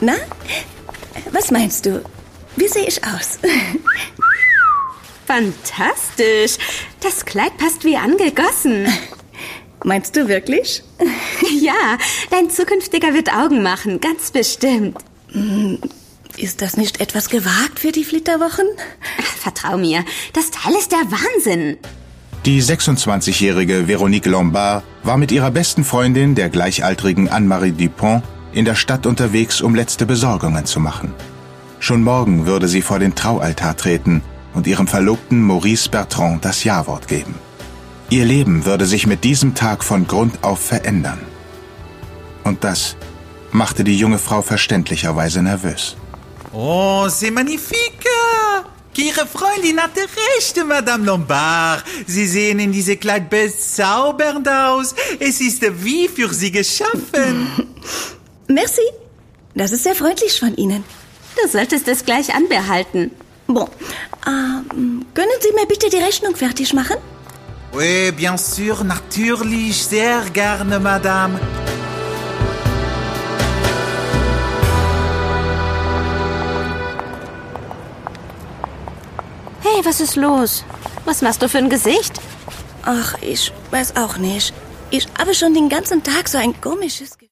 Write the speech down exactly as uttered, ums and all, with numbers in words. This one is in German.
Na, was meinst du? Wie sehe ich aus? Fantastisch. Das Kleid passt wie angegossen. Meinst du wirklich? Ja, dein Zukünftiger wird Augen machen, ganz bestimmt. Ist das nicht etwas gewagt für die Flitterwochen? Ach, vertrau mir, das Teil ist der Wahnsinn. Die sechsundzwanzigjährige Véronique Lombard war mit ihrer besten Freundin, der gleichaltrigen Anne-Marie Dupont, in der Stadt unterwegs, um letzte Besorgungen zu machen. Schon morgen würde sie vor den Traualtar treten und ihrem Verlobten Maurice Bertrand das Ja-Wort geben. Ihr Leben würde sich mit diesem Tag von Grund auf verändern. Und das machte die junge Frau verständlicherweise nervös. Oh, c'est magnifique! Ihre Freundin hatte recht, Madame Lombard. Sie sehen in diesem Kleid bezaubernd aus. Es ist wie für Sie geschaffen. Merci. Das ist sehr freundlich von Ihnen. Du solltest es gleich anbehalten. Bon, ähm, können Sie mir bitte die Rechnung fertig machen? Oui, bien sûr, natürlich, sehr gerne, Madame. Hey, was ist los? Was machst du für ein Gesicht? Ach, ich weiß auch nicht. Ich habe schon den ganzen Tag so ein komisches Gefühl.